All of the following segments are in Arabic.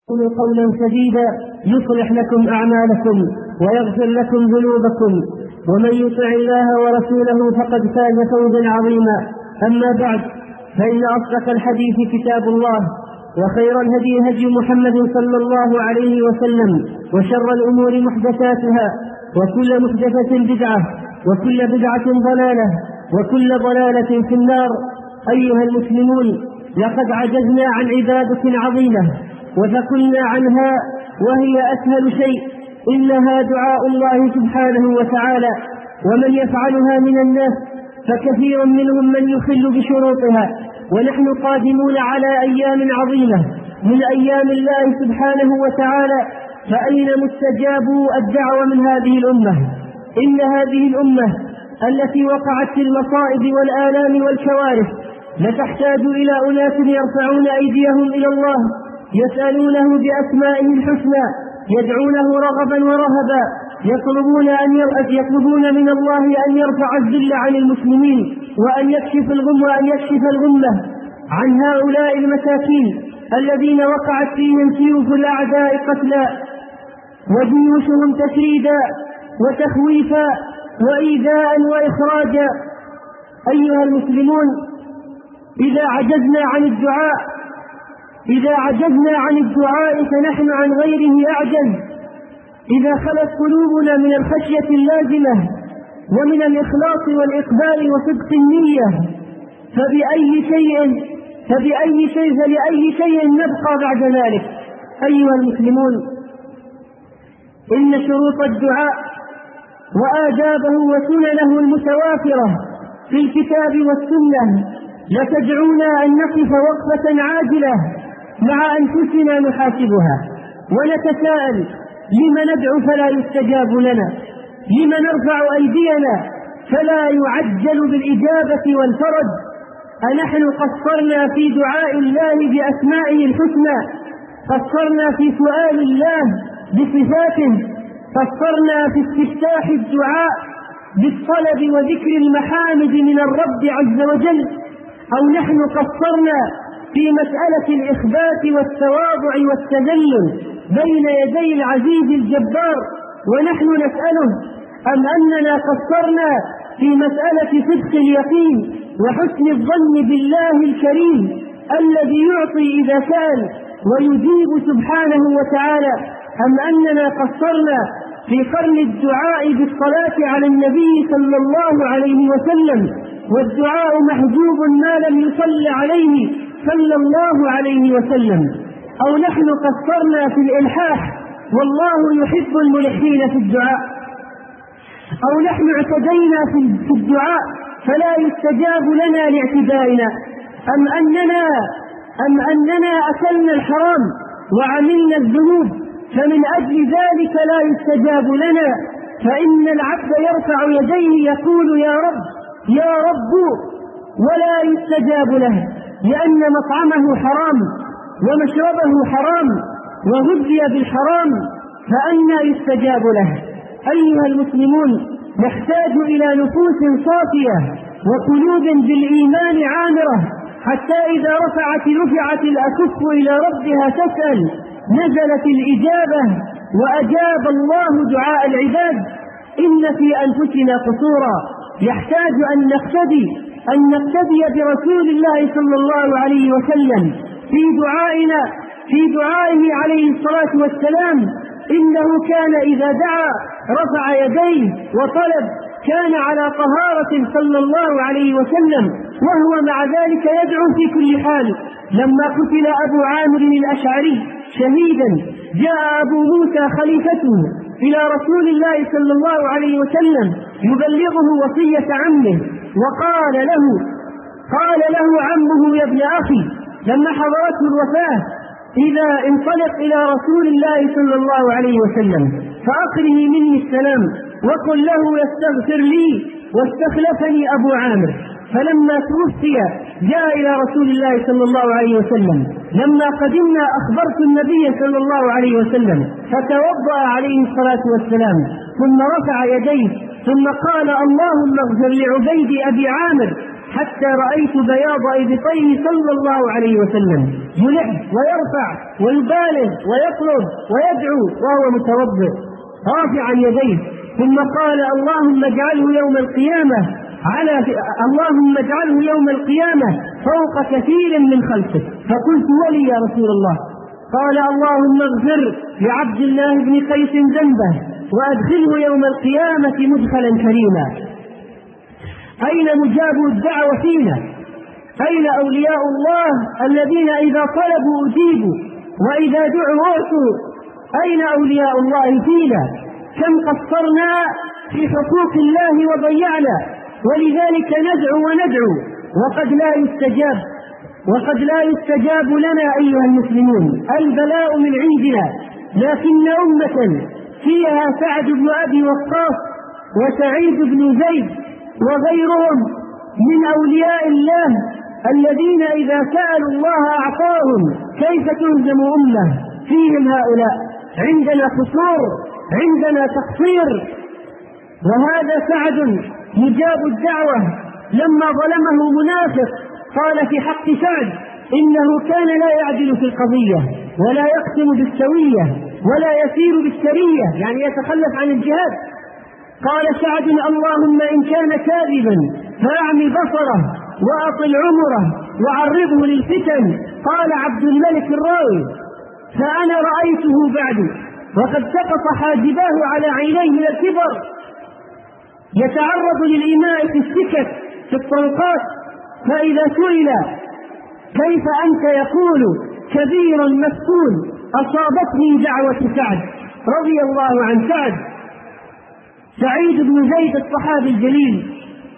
قولوا قولا سديدا يصلح لكم أعمالكم ويغفر لكم ذنوبكم، ومن يطع الله ورسوله فقد فاز فوزا عظيما. أما بعد، فإن أصدق الحديث كتاب الله، وخير الهدي هدي محمد صلى الله عليه وسلم، وشر الأمور محدثاتها، وكل محدثة بدعة، وكل بدعة ضلالة، وكل ضلالة في النار. أيها المسلمون، لقد عجزنا عن عبادة عظيمة وثقلنا عنها، وهي أسهل شيء، إنها دعاء الله سبحانه وتعالى، ومن يفعلها من الناس فكثير منهم من يخل بشروطها. ونحن قادمون على أيام عظيمة من أيام الله سبحانه وتعالى، فأين مستجاب الدعوة من هذه الأمة؟ إن هذه الأمة التي وقعت في المصائب والآلام والكوارث لتحتاج إلى أناس يرفعون أيديهم إلى الله، يسألونه بأسمائه الحسنى، يدعونه رغبا ورهبا، يطلبون من الله أن يرفع الذل عن المسلمين، وأن يكشف الغمة عن هؤلاء المساكين الذين وقعت فيهم سيوف الأعداء قتلا، وجيوشهم تشريدا وتخويفا وإيذاء وإخراجا. أيها المسلمون، إذا عجزنا عن الدعاء فنحن عن غيره أعجز. إذا خلت قلوبنا من الخشية اللازمة ومن الإخلاص والإقبال وصدق النية فلأي شيء نبقى بعد ذلك؟ أيها المسلمون، إن شروط الدعاء وآدابه وسننه المتوافرة في الكتاب والسنة لتدعونا أن نقف وقفة عاجلة مع أنفسنا نحاسبها ونتساءل: لم ندعو فلا يستجاب لنا؟ لم نرفع أيدينا فلا يعجل بالإجابة والفرج؟ أنحن قصرنا في دعاء الله بأسمائه الحسنى؟ قصرنا في سؤال الله بصفاته؟ قصرنا في استفتاح الدعاء بالطلب وذكر المحامد من الرب عز وجل؟ أو نحن قصرنا في مسألة الإخبات والتواضع والتذلل بين يدي العزيز الجبار ونحن نسأله؟ أم أننا قصرنا في مسألة صدق اليقين وحسن الظن بالله الكريم الذي يعطي إذا سأل ويجيب سبحانه وتعالى؟ أم أننا قصرنا في قرن الدعاء بالصلاة على النبي صلى الله عليه وسلم، والدعاء محجوب ما لم يصل عليه صلى الله عليه وسلم؟ أو نحن قصرنا في الإلحاح والله يحب الملحين في الدعاء؟ أو نحن اعتدينا في الدعاء فلا يستجاب لنا لاعتدائنا؟ أم أننا أكلنا الحرام وعملنا الذنوب فمن أجل ذلك لا يستجاب لنا؟ فإن العبد يرفع يديه يقول: يا رب يا رب، ولا يستجاب له، لأن مطعمه حرام ومشربه حرام وغذي بالحرام، فأنى يستجاب له؟ أيها المسلمون، نحتاج إلى نفوس صافية وقلوب بالإيمان عامرة، حتى إذا رفعت الأكف إلى ربها تسأل نزلت الإجابة وأجاب الله دعاء العباد. إن في أنفسنا قصورا يحتاج أن نقتدي برسول الله صلى الله عليه وسلم في دعائه عليه الصلاة والسلام. إنه كان إذا دعا رفع يديه وطلب، كان على طهارة صلى الله عليه وسلم، وهو مع ذلك يدعو في كل حال. لما قتل أبو عامر الأشعري شهيدا، جاء أبو موسى خليفته إلى رسول الله صلى الله عليه وسلم يبلغه وصية عمه، وقال له عمه: يا ابن أخي، لما حضرته الوفاة: إذا انطلق إلى رسول الله صلى الله عليه وسلم فأقره مني السلام، وقل له يستغفر لي واستخلفني أبو عامر. فلما توفي جاء إلى رسول الله صلى الله عليه وسلم. لما قدمنا أخبرت النبي صلى الله عليه وسلم، فتوضأ عليه الصلاة والسلام، ثم رفع يديه، ثم قال: اللهم اغفر لعبيد أبي عامر حتى رأيت بياض إبطيه صلى الله عليه وسلم يلح ويرفع ويبالغ ويطلب ويدعو وهو متوضئ رافعا يديه، ثم قال اللهم اجعله يوم القيامة فوق كثير من خلقه. فقلت ولي يا رسول الله؟ قال اللهم اغفر لعبد الله بن قيس ذنبه وأدخله يوم القيامة مدخلا كريما. أين مجاب الدعوة فينا؟ أين أولياء الله الذين إذا طلبوا أجيبوا وإذا دعوا أعطوا؟ أين أولياء الله فينا؟ كم قصرنا في حقوق الله وضيعنا، ولذلك ندعو وقد لا يستجاب لنا أيها المسلمون. البلاء من عندنا، لكن أمة فيها سعد بن أبي وقاص وسعيد بن زيد وغيرهم من أولياء الله الذين إذا سألوا الله أعطاهم. كيف تهزم أمة فيهم هؤلاء؟ عندنا قصور، عندنا تقصير. وهذا سعد مجاب الدعوة لما ظلمه منافق قال في حق سعد إنه كان لا يعدل في القضية ولا يقسم بالسوية ولا يسير بالسرية، يعني يتخلف عن الجهاد. قال سعد اللهم إن كان كاذبا فأعمي بصره وأطل عمره وعرضه للفتن. قال عبد الملك الراوي فأنا رأيته بعد وقد سقط حاجباه على عينيه من الكبر، يتعرض للإماء في السكك في الطرقات، فإذا سئل كيف أنت يقول كبير مسؤول أصابتني دعوة سعد رضي الله عن سعد. سعيد بن زيد الصحابي الجليل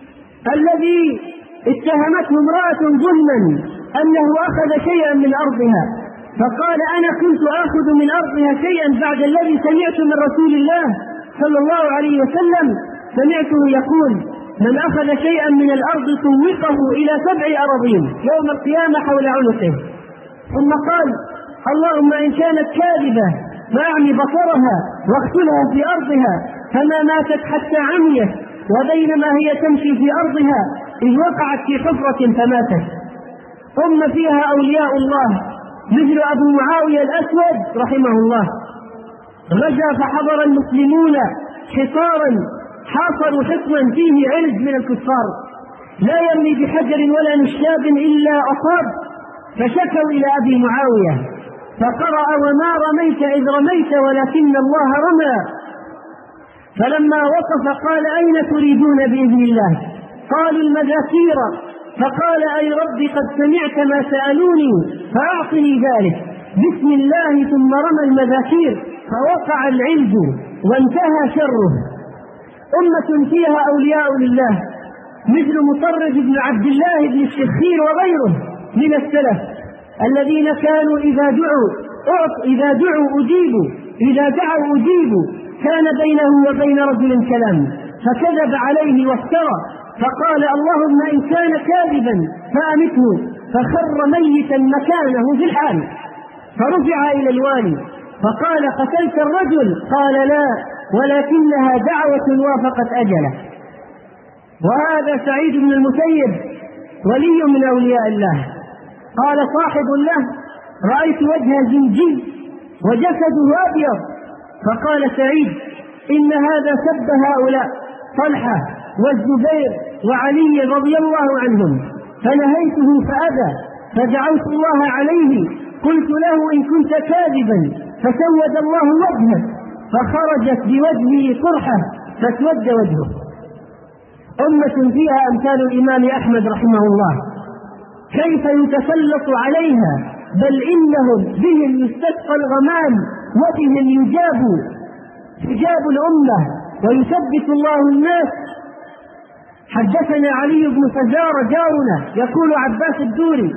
الذي اتهمته امرأة ظلما أنه أخذ شيئا من أرضها، فقال أنا كنت آخذ من أرضها شيئا بعد الذي سمعت من رسول الله صلى الله عليه وسلم. سمعته يقول من أخذ شيئا من الأرض طوقه إلى 7 أراضين يوم القيامة حول عنقه. ثم قال اللهم إن كانت كاذبة فأعمي بصرها واقتلها في أرضها، فما ماتت حتى عميت، وبينما هي تمشي في أرضها إذ وقعت في حفرة فماتت. أمة فيها أولياء الله مثل أبو معاوية الأسود رحمه الله، غزا فحضر المسلمون حصارا حاصروا حصنا فيه علج من الكفار لا يرمي بحجر ولا نشاب إلا أصاب، فشكوا إلى أبي معاوية فقرأ وما رميت إذ رميت ولكن الله رمى. فلما وقف قال أين تريدون بإذن الله؟ قالوا المذاكير. فقال أي رب قد سمعت ما سألوني فأعطني ذلك. بسم الله ثم رمى المذاكير فوقع العلج وانتهى شره. أمة فيها أولياء لله مثل مطرف بن عبد الله بن الشخير وغيره من السلف الذين كانوا إذا دعوا أجيبوا كان بينه وبين رجل كلام فكذب عليه وافترى، فقال اللهم إن كان كاذبا فأمته، فخر ميتا مكانه في الحال. فرجع إلى الوالي فقال قتلت الرجل؟ قال لا، ولكنها دعوة وافقت أجله. وهذا سعيد بن المسيب ولي من أولياء الله. قال صاحب له رأيت وجه زنجي وجسده أبيض، فقال سعيد إن هذا سب هؤلاء طلحة والزبير وعلي رضي الله عنهم، فنهيته فأبى، فدعوت الله عليه قلت له إن كنت كاذبا فسود الله وجهك، فخرجت بوجهه قرحة فاسود وجهه. أمة فيها أمثال الإمام أحمد رحمه الله كيف يتسلط عليها، بل إنهم بهم يستسقى الغمام وبهم يجاب الأمة ويثبت الله الناس. حدثنا علي بن فزار جارنا يقول عباس الدوري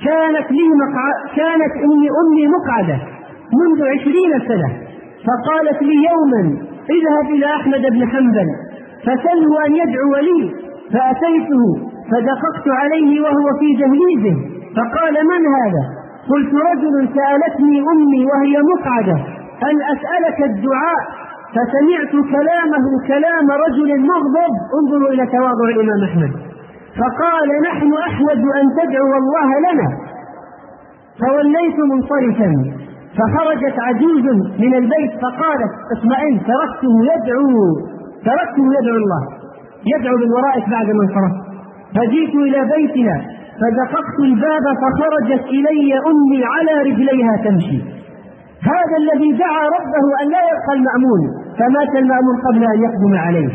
كانت أمي مقعدة منذ 20 سنة، فقالت لي يوما اذهب إلى أحمد بن حنبل فسله أن يدعو لي، فأتيته فدققت عليه وهو في جهليزه، فقال من هذا؟ قلت رجل سألتني أمي وهي مقعدة أن أسألك الدعاء، فسمعت كلامه كلام رجل مغضب. انظروا إلى تواضع الإمام أحمد، فقال نحن أحوج أن تدعو الله لنا. فوليت منصرفا، فخرجت عجوز من البيت فقالت اطمئن، تركته يدعو الله، يدعو من ورائك بعد ما انصرفت. فجئت إلى بيتنا فدققت الباب فخرجت إلي أمي على رجليها تمشي. هذا الذي دعا ربه أن لا يلقى المأمون، فمات المأمون قبل أن يقدم عليه.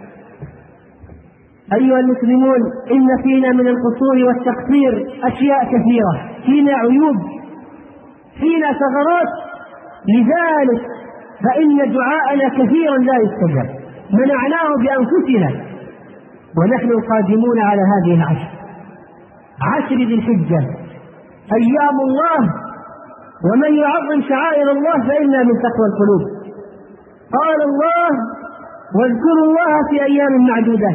أيها المسلمون، إن فينا من القصور والتقصير أشياء كثيرة، فينا عيوب، فينا ثغرات، لذلك فإن دعاءنا كثيرا لا يستجاب، منعناه بأنفسنا. ونحن قادمون على هذه العشر، عشر ذي الحجة، أيام الله، ومن يعظم شعائر الله فإنها من تقوى القلوب. قال الله واذكروا الله في أيام معدودات،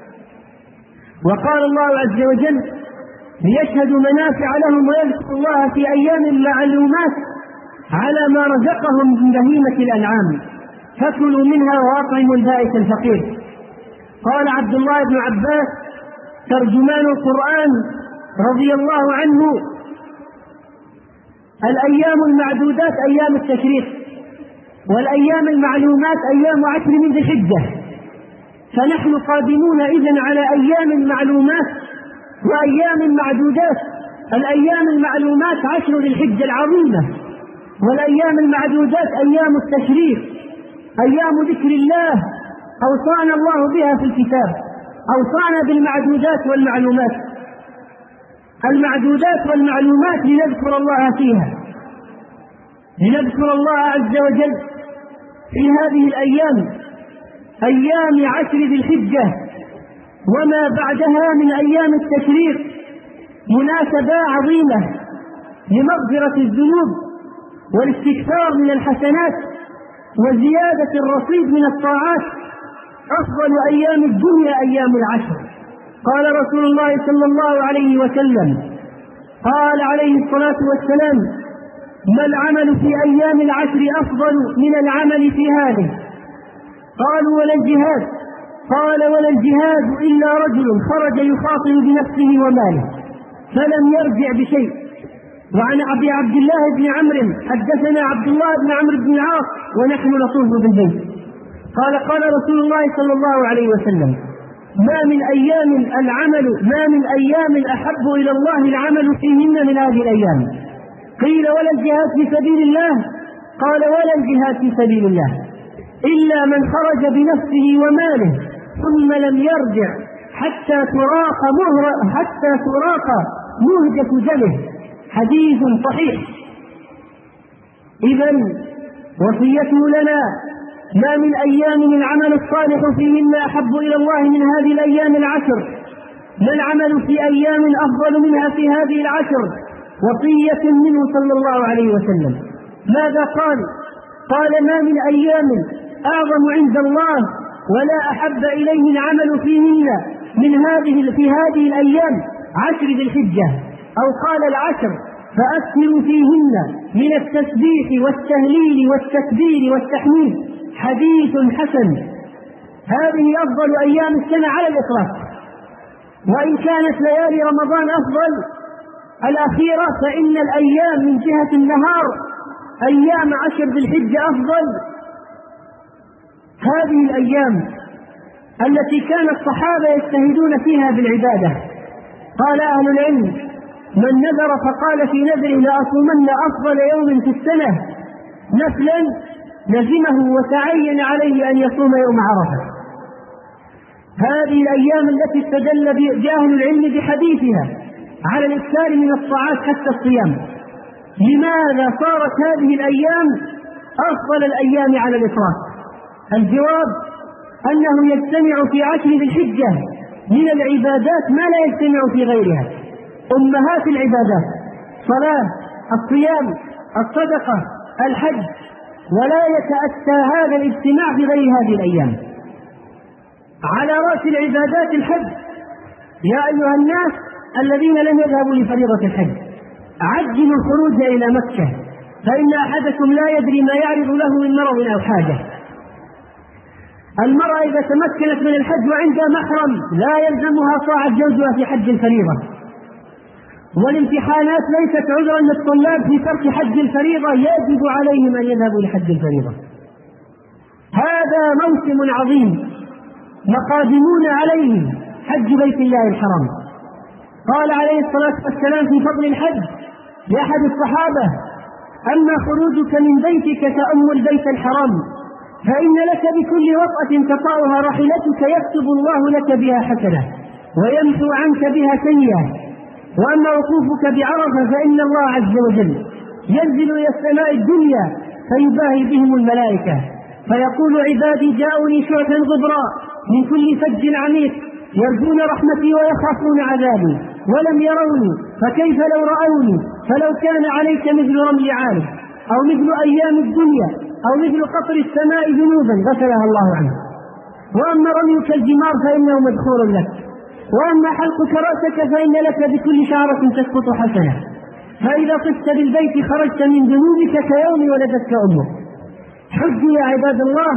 وقال الله عز وجل ليشهدوا منافع لهم ويذكروا الله في أيام معلومات على ما رزقهم من بهيمة الأنعام فكلوا منها وأطعموا البائس الفقير. قال عبد الله بن عباس ترجمان القرآن رضي الله عنه الأيام المعدودات أيام التشريق، والأيام المعلومات أيام عشر من ذي الحجة. فنحن قادمون إذن على أيام معلومات وأيام معدودات. الأيام المعلومات عشر ذي الحجة العظيمة، والأيام المعدودات أيام التشريق، أيام ذكر الله أوصانا الله بها في الكتاب، أوصانا بالمعدودات والمعلومات. المعدودات والمعلومات لنذكر الله فيها، لنذكر الله عز وجل في هذه الأيام، أيام عشر ذي الحجة وما بعدها من أيام التشريق، مناسبة عظيمة لمغفرة الذنوب والاستكثار من الحسنات وزيادة الرصيد من الطاعات. أفضل أيام الدنيا أيام العشر. قال رسول الله صلى الله عليه وسلم، قال عليه الصلاة والسلام: ما العمل في أيام العشر أفضل من العمل في هذه؟ قالوا: ولا الجهاد؟ قال: ولا الجهاد إلا رجل خرج يخاطر بنفسه وماله فلم يرجع بشيء. وعن أبي عبد الله بن عمرو حدثنا عبد الله بن عمرو بن العاص ونحن نطوف بالبيت قال: قال رسول الله صلى الله عليه وسلم: ما من أيام أحب إلى الله العمل فيهن من هذه الأيام. قيل: ولا الجهاد في سبيل الله؟ قال: ولا الجهاد في سبيل الله إلا من خرج بنفسه وماله ثم لم يرجع حتى تراق مهجة دمه. حديث صحيح. إذن وصيته لنا: ما من أيام العمل الصالح فيهن أحب إلى الله من هذه الأيام العشر. ما العمل في أيام أفضل منها في هذه العشر؟ وصية منه صلى الله عليه وسلم. ماذا قال؟ قال: ما من أيام أعظم عند الله ولا أحب إليه العمل فيهن في هذه الأيام عشر ذي الحجة، أو قال العشر، فأكثروا فيهن من التسبيح والتهليل والتكبير والتحميد. حديث حسن. هذه أفضل أيام السنة على الإطلاق، وإن كانت ليالي رمضان أفضل الأخيرة، فإن الأيام من جهة النهار أيام عشر ذي الحجة أفضل. هذه الأيام التي كان الصحابة يجتهدون فيها بالعبادة. قال أهل العلم: من نذر فقال في نذره لأصومن أفضل يوم في السنة نفلا لزمه وتعين عليه أن يصوم يوم عرفة. هذه الأيام التي استدل بأهل العلم بحديثها على الإكثار من الطاعات حتى الصيام. لماذا صارت هذه الأيام أفضل الأيام على الإطلاق؟ الجواب أنه يجتمع في عشر ذي الحجة من العبادات ما لا يجتمع في غيرها، أمهات العبادات: صلاة، الصيام، الصدقة، الحج، ولا يتأتى هذا الاجتماع في غير هذه الأيام. على رأس العبادات الحج. يا أيها الناس الذين لم يذهبوا لفريضة الحج عجلوا الخروج إلى مكة فإن أحدكم لا يدري ما يعرض له من مرض أو حاجة. المرأة إذا تمكنت من الحج وعندها محرم لا يلزمها طاعة زوجها في حج الفريضة. والامتحانات ليست عذرا للطلاب في ترك حج الفريضة، يجب عليهم أن يذهبوا لحج الفريضة. هذا موسم عظيم مقادمون عليه، حج بيت الله الحرام. قال عليه الصلاة والسلام في فضل الحج لأحد الصحابة: أما خروجك من بيتك كأم البيت الحرام، فإن لك بكل وطأة تطأها راحلتك يكتب الله لك بها حسنة ويمحو عنك بها سيئة. وأما وقوفك بعرفة فإن الله عز وجل ينزل إلى السماء الدنيا فيباهي بهم الملائكة فيقول: عبادي جاءوني شعثا غبرا من كل فج عميق يرجون رحمتي ويخافون عذابي ولم يروني، فكيف لو رأوني؟ فلو كان عليك مثل رمل عالم أو مثل أيام الدنيا أو مثل قطر السماء ذنوبا غسلها الله عنه. وأما رميك الجمار فإنه مدخول لك، وأما حلقك رأسك فإن لك بكل شعرة تسقط حسنة، فإذا طفت بالبيت خرجت من ذنوبك كيوم ولدتك أمك. حج يا عباد الله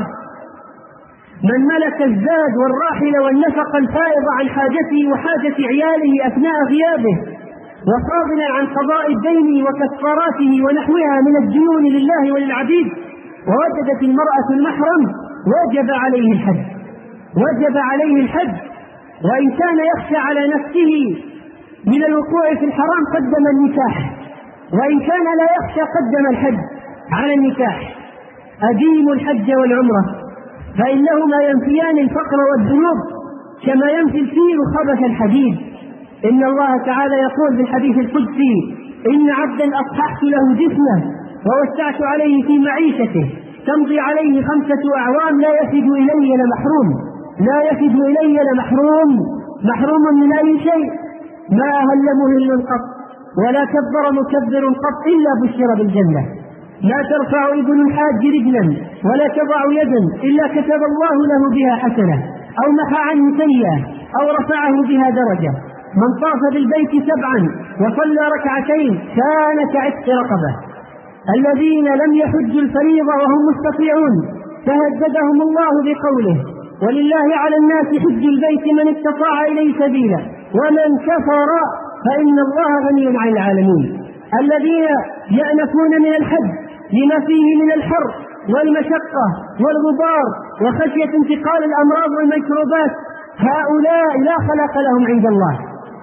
من ملك الزاد والراحل والنفق الفائض عن حاجته وحاجة عياله أثناء غيابه، وفاضلا عن قضاء الدين وكفاراته ونحوها من الديون لله وللعبيد، ووجدت المرأة المحرم وجب عليه الحج، وجب عليه الحج. وإن كان يخشى على نفسه من الوقوع في الحرام قدم النكاح، وإن كان لا يخشى قدم الحج على النكاح. أديموا الحج والعمرة فإنهما ينفيان الفقر والذنوب كما ينفي الكير خبث الحديد. إن الله تعالى يقول في الحديث القدسي: إن عبدا أصححت له جسمه ووسعت عليه في معيشته تمضي عليه 5 أعوام لا يفد إلي لمحروم، لا يفد إلي لمحروم. محروم من أي شيء؟ ما أهل مهل قط ولا كبر مكبر قط إلا بشر بالجنة. لا ترفع ابن الحاج رجلا ولا تضع يدا إلا كتب الله له بها حسنة أو محى عنه سيئة أو رفعه بها درجة. من طاف بالبيت 7 وصلى 2 كان كعتق رقبة. الذين لم يحجوا الفريضة وهم مستطيعون تهددهم الله بقوله: ولله على الناس حج البيت من استطاع إليه سبيلا ومن كفر فإن الله غني عن العالمين. الذين يأنفون من الحج لما فيه من الحر والمشقة والغبار وخشية انتقال الأمراض والميكروبات، هؤلاء لا خلق لهم عند الله.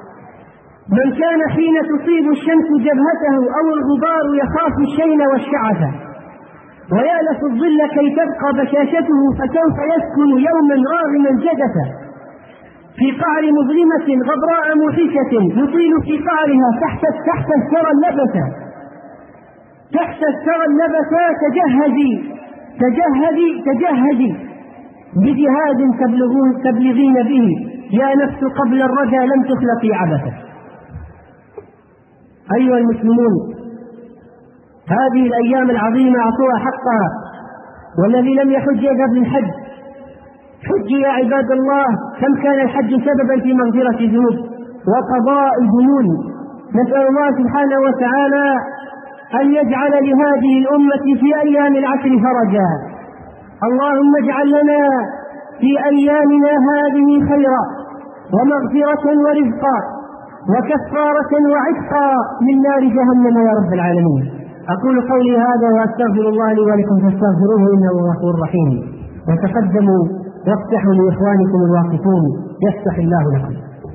من كان حين تصيب الشمس جبهته أو الغبار يخاف الشين والشعث ويألف الظل كي تبقى بشاشته، فسوف يسكن يوما راغما جدثا في قعر مظلمة غبراء موحشة يطيل في قعرها تحت الثرى اللبثة، تحت الثرى اللبثة. تجهزي بجهاد تبلغين به يا نفس قبل الرجا لم تخلقي عبثا. أيها المسلمون، هذه الأيام العظيمة أعطوها حقها، والذي لم يحج يذهب للحج. حج يا عباد الله، كم كان الحج سببا في مغفرة الذنوب وقضاء الديون. نسأل الله سبحانه وتعالى أن يجعل لهذه الأمة في أيام العشر فرجا. اللهم اجعل لنا في أيامنا هذه خيرا ومغفرة ورزقا وكفارة وعتقا من نار جهنم يا رب العالمين. أقول قولي هذا وأستغفر الله لي ولكم فاستغفروه إنه هو الغفور الرحيم. وتقدموا وافتحوا لإخوانكم الواقفون يفتح الله لكم.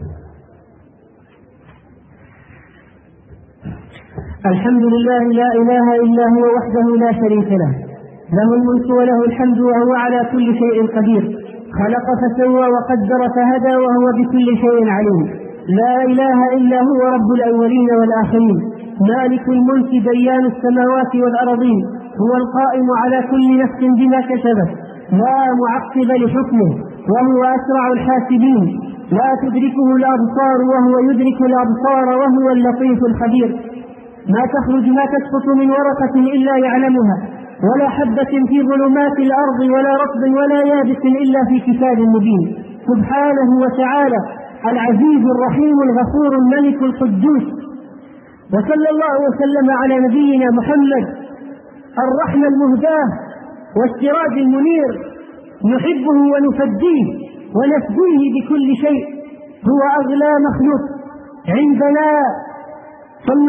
الحمد لله لا إله إلا هو وحده لا شريك له، له الملك وله الحمد وهو على كل شيء قدير. خلق فسوى وقدر فهدى وهو بكل شيء عليم. لا إله إلا هو رب الأولين والآخرين، مالك الملك ديان السماوات والأرضين، هو القائم على كل نفس بما كسبت، لا معقب لحكمه وهو أسرع الحاسبين. لا تدركه الأبصار وهو يدرك الأبصار وهو اللطيف الخبير. ما تسقط من ورقة إلا يعلمها، ولا حبة في ظلمات الأرض ولا رطب ولا يابس إلا في كتاب مبين. سبحانه وتعالى العزيز الرحيم الغفور الملك القدوس. وصلى الله وسلم على نبينا محمد الرحمة المهداة والسراج المنير نحبه ونفديه ونفديه بكل شيء، هو أغلى مخلوق عندنا صلى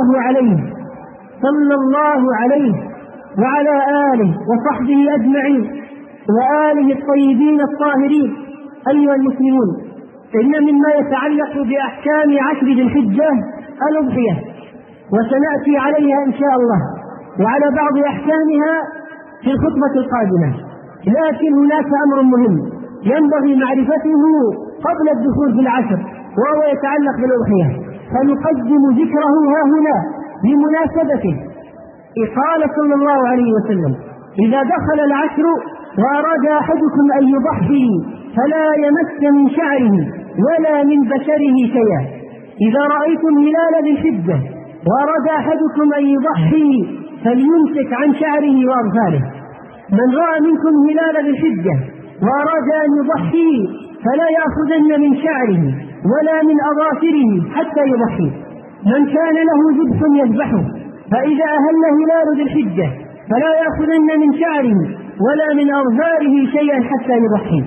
الله عليه وعلى آله وصحبه أجمعين وآله الطيبين الطاهرين. أيها المسلمون، إن مما يتعلق بأحكام 10 ذي الحجة الأضحية، وسنأتي عليها إن شاء الله وعلى بعض أحكامها في الخطبة القادمة، لكن هناك أمر مهم ينبغي معرفته قبل الدخول في 10، وهو يتعلق بالأضحية، فنقدم ذكره ها هنا بمناسبته. قال صلى الله عليه وسلم: إذا دخل 10 وأراد أحدكم أن يضحي فلا يمس من شعره ولا من بشره شيئا. إذا رأيتم هلال ذي الحجة وأراد أحدكم أن يضحي فليمسك عن شعره وأظفاره. من رأى منكم هلال ذي الحجة وأراد أن يضحي فلا يأخذن من شعره ولا من أظافره حتى يضحي. من كان له ذبح يذبحه، فإذا أهل هلال ذي الحجة فلا يأخذن من شعره ولا من أظفاره شيئا حتى يضحي.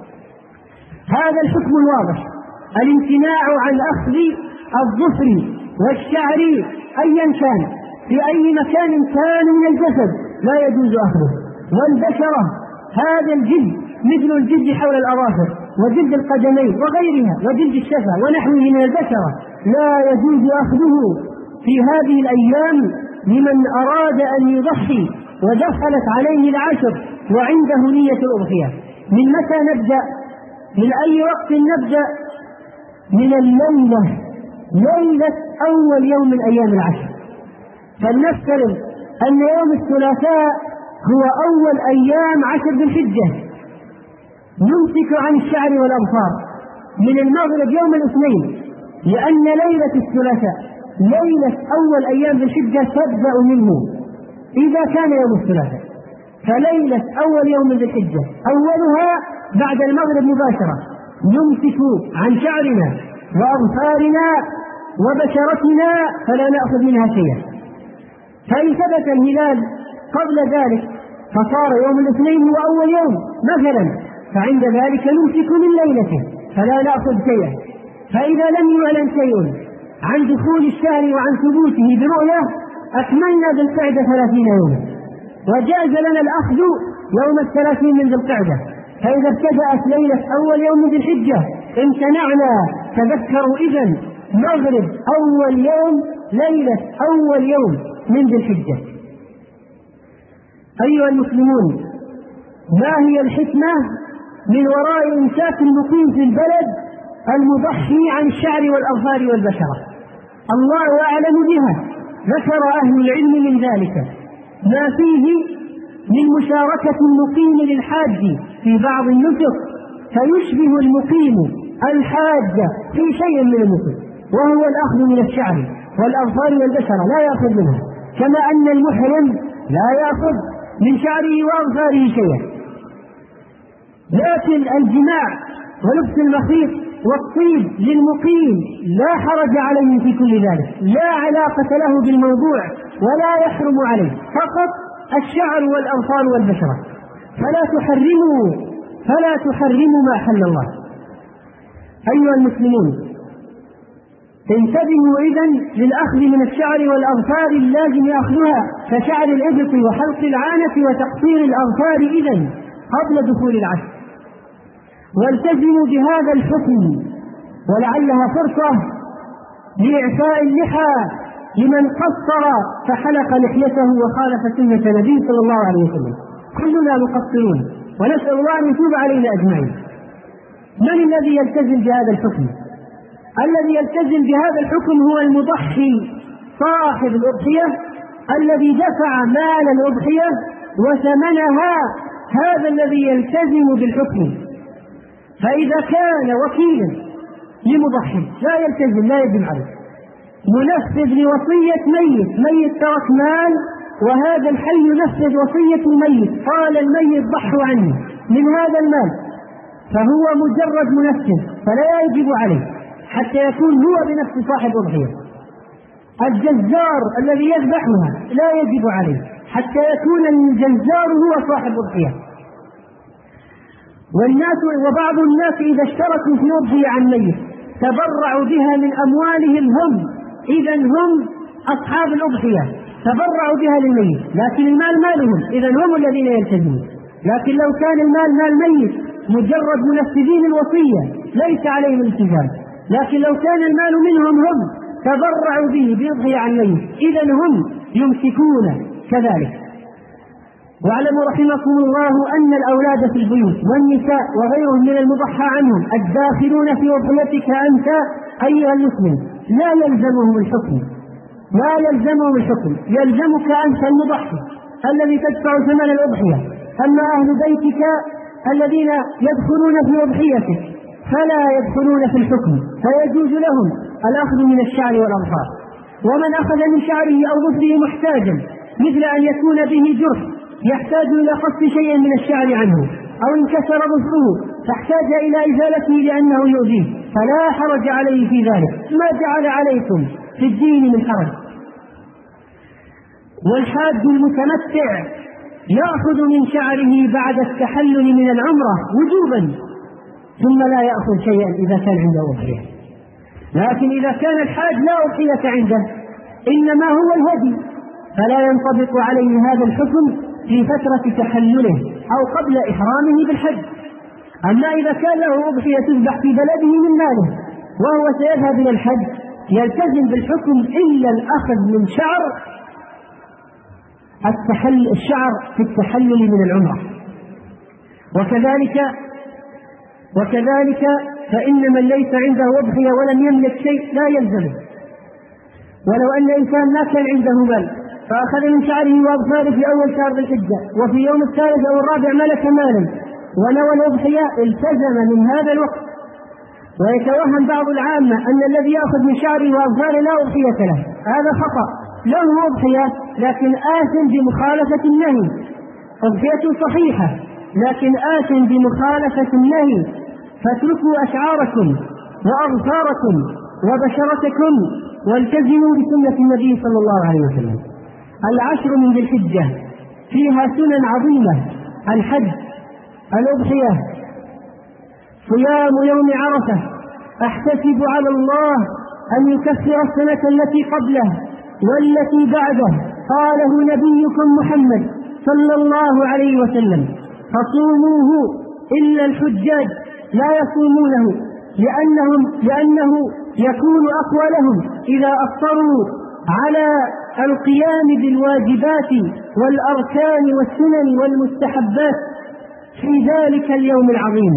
هذا الحكم الواضح، الامتناع عن أخذ الظفر والشعر أيا كان في أي مكان كان من الجسد لا يجوز أخذه. والبشرة، هذا الجلد مثل الجلد حول الأظافر وجلد القدمين وغيرها وجلد الشفة ونحوه من البشرة، لا يجوز أخذه في هذه الأيام لمن أراد أن يضحي ودخلت عليه 10 وعنده نية الأضحية. من متى نبدأ؟ من أي وقت نبدأ؟ من الليلة، ليلة أول يوم من أيام 10. فلنفترض أن يوم الثلاثاء هو أول أيام 10 ذي الحجة، نمسك عن الشعر والأظفار من المغرب يوم الاثنين، لأن ليلة الثلاثاء ليلة أول أيام ذي الحجة تبدأ منه إذا كان يوم الثلاثاء. فليلة أول يوم ذي الحجة أولها بعد المغرب مباشرة، نمسك عن شعرنا وأظفارنا وبشرتنا فلا نأخذ منها شيئا. فإن ثبت الهلال قبل ذلك فصار يوم الاثنين هو أول يوم مثلا، فعند ذلك نمسك من ليلته فلا نأخذ شيئا. فإذا لم يعلن شيء عن دخول الشهر وعن ثبوته برؤية أكملنا ذي القعدة 30 يوما، وجاز لنا الأخذ يوم 30 من ذي القعدة. فإذا ابتدأت ليلة أول يوم ذي الحجة امتنعنا. تذكروا إذن مغرب أول يوم، ليلة أول يوم من ذي الحجة. أيها المسلمون، ما هي الحكمة من وراء إمساك المقيم في البلد المضحي عن الشعر والأظفار والبشرة؟ الله أعلم بها. ذكر أهل العلم من ذلك ما فيه من مشاركة المقيم للحاج في بعض النسك فيشبه المقيم الحاج في شيء من النسك، وهو الأخذ من الشعر والأظفار والبشرة لا يأخذ منها، كما أن المحرم لا يأخذ من شعره وأظفاره شيئا. لكن الجماع ولبس المخيط والطيب للمقيم لا حرج عليه في كل ذلك، لا علاقة له بالموضوع ولا يحرم عليه، فقط الشعر والأظفار والبشرة. فلا تحرموا ما حل الله. أيها المسلمون، انتبهوا إذن للأخذ من الشعر والأظفار اللازم أخذها كشعر الإبط وحلق العانة وتقصير الأظفار إذن قبل دخول 10، والتزموا بهذا الحكم، ولعلها فرصة لإعفاء اللحى لمن قصر فحلق لحيته وخالف سنة النبي صلى الله عليه وسلم. كلنا مقصرون ونسأل الله أن يتوب علينا أجمعين. من الذي يلتزم بهذا الحكم؟ الذي يلتزم بهذا الحكم هو المضحي صاحب الأضحية الذي دفع مال الأضحية وثمنها، هذا الذي يلتزم بالحكم. فإذا كان وكيلا لمضحي لا يلتزم، لا يجب عليه، ينفذ لوصية ميت ترك مال وهذا الحي ينفذ وصية الميت، قال الميت ضحوا عني من هذا المال، فهو مجرد منفذ فلا يجب عليه حتى يكون هو بنفس صاحب أضحية. الجزار الذي يذبحها لا يجب عليه حتى يكون الجزار هو صاحب أضحية. وبعض الناس إذا اشتركوا في أضحية عن ميت تبرعوا بها من أموالهم هم، إذا هم أصحاب الأضحية، تبرعوا بها للميت، لكن المال مالهم، إذا هم الذين يلتزمون. لكن لو كان المال مال ميت مجرد منفذين الوصية ليس عليهم التزام، لكن لو كان المال منهم هم تبرعوا به بأضحية عن ميت، إذا هم يمسكون كذلك. واعلموا رحمكم الله أن الأولاد في البيوت والنساء وغيرهم من المضحى عنهم الداخلون في أضحيتك أنت أيها المسلم لا يلزمهم الحكم، يلزمك أنت المضحي الذي تدفع ثمن الأضحية. أما أهل بيتك الذين يدخلون في أضحيتك فلا يدخلون في الحكم، فيجوز لهم الأخذ من الشعر والأظفار. ومن أخذ من شعره أو ظفره محتاجا مثل أن يكون به جرح يحتاج إلى قص شيء من الشعر عنه، أو انكسر ظفره فاحتاج إلى إزالته لأنه يؤذيه، فلا حرج عليه في ذلك، ما جعل عليكم في الدين من حرج. والحاج المتمتع يأخذ من شعره بعد التحلل من العمرة وجوبا، ثم لا يأخذ شيئا إذا كان عنده أضحية. لكن إذا كان الحاج لا أضحية عنده إنما هو الهدي فلا ينطبق عليه هذا الحكم في فترة تحلله أو قبل إحرامه بالحج. أما إذا كان له أضحية تذبح في بلده من ماله وهو سيذهب إلى الحج يلتزم بالحكم إلا الأخذ من شعر الشعر في التحلل من العمرة. وكذلك فإن من ليس عنده أضحية ولم يملك شيء لا يلزمه. ولو أن إنسان ما كان عنده مال فأخذ من شعره وأظفاره في أول شهر ذي الحجة وفي يوم الثالث أو الرابع ملك مالا ونوى الأضحية التزم من هذا الوقت. ويتوهم بعض العامة أن الذي يأخذ من شعره وأظفاره لا أضحية له، هذا خطأ، له أضحية لكن آثم بمخالفة النهي، أضحية صحيحة لكن آثم بمخالفة النهي. فاتركوا أشعاركم وأظفاركم وبشرتكم والتزموا بسنة النبي صلى الله عليه وسلم. العشر من ذي الحجة فيها سنن عظيمة: الحج، الأضحية، صيام يوم عرفة، أحتسب على الله أن يكفر السنة التي قبله والتي بعده، قاله نبيكم محمد صلى الله عليه وسلم: فصوموه إلا الحجاج لا يصومونه لأنه يكون أقوى لهم إذا أفطروا على القيام بالواجبات والأركان والسنن والمستحبات في ذلك اليوم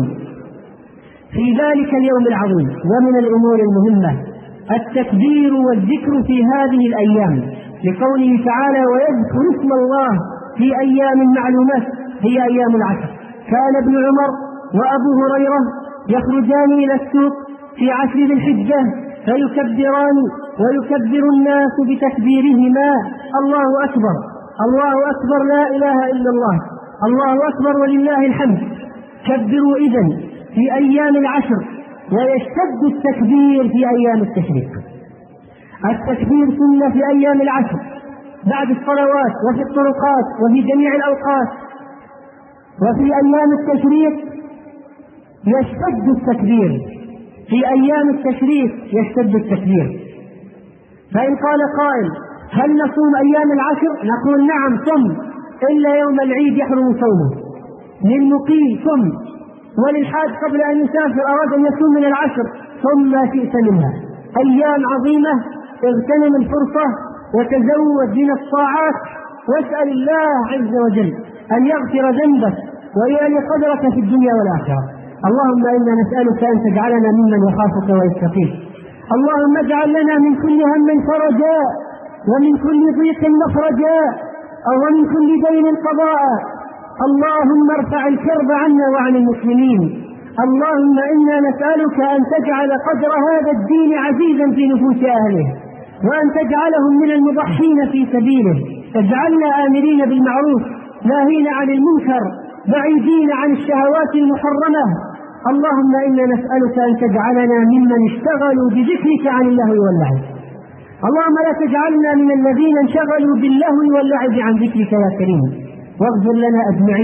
العظيم. ومن الأمور المهمة التكبير والذكر في هذه الأيام، لقوله تعالى: ويذكر اسم الله في أيام معلومات هي أيام العشر. كان ابن عمر وأبو هريرة يخرجان إلى السوق في عشر ذي الحجة فيكبران ويكبر الناس بتكبيرهما: الله أكبر، الله أكبر، لا إله إلا الله، الله أكبر ولله الحمد. كبروا إذن في أيام العشر، ويشتد التكبير في أيام التشريق. التكبير سنة في أيام العشر بعد الصلوات وفي الطرقات وفي جميع الأوقات. وفي أيام التشريق يشتد التكبير، في أيام التشريق يشتد التكبير. فإن قال قائل: هل نصوم أيام العشر؟ نقول: نعم صم، إلا يوم العيد يحرم صومه. للمقيم صم، وللحاج قبل أن يسافر أراد أن يصوم من العشر صم ما شئت منها. أيام عظيمة، اغتنم الفرصة وتزود من الطاعات، واسأل الله عز وجل أن يغفر ذنبك ويعلي قدرك في الدنيا والآخرة. اللهم إنا نسألك أن تجعلنا ممن يخافك ويتقيك. اللهم اجعل لنا من كل هم فرجا، ومن كل ضيق مخرجا، ومن كل دين قضاء. اللهم ارفع الكرب عنا وعن المسلمين. اللهم إنا نسألك أن تجعل قدر هذا الدين عزيزا في نفوس أهله، وأن تجعلهم من المضحين في سبيله. اجعلنا آمرين بالمعروف ناهين عن المنكر بعيدين عن الشهوات المحرمة. اللهم إنا نسألك أن تجعلنا ممن اشتغلوا بذكرك عن اللهو واللعب. اللهم لا تجعلنا من الذين انشغلوا باللهو واللعب عن ذكرك يا كريم، واغفر لنا أجمعين.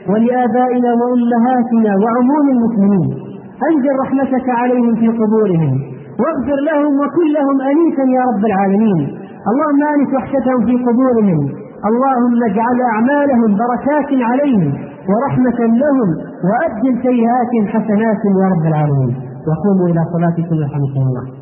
ولآبائنا وأمهاتنا وعموم المسلمين، أنزل رحمتك عليهم في قبورهم واغفر لهم وكن لهم أنيسا يا رب العالمين. اللهم آنس وحشتهم في قبورهم، اللهم اجعل أعمالهم بركات عليهم ورحمة لهم وأبدل سيئات حسنات يا رب العالمين. وقوموا إلى صلاتكم يرحمكم الله.